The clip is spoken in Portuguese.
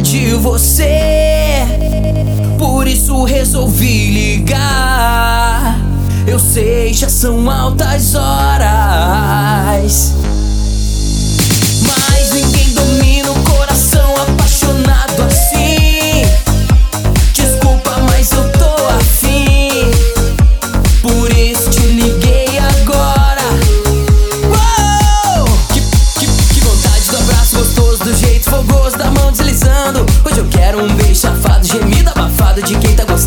de você, por isso resolvi ligar. Eu sei, já são altas horas, mas ninguém domina o coração apaixonado assim. Desculpa, mas eu tô afim, por isso te liguei agora. Uou! Que vontade do abraço gostoso, do jeito fogoso, da mão deslizando. Hoje eu quero um beijo chafado, gemido abafado de quem tá gostando.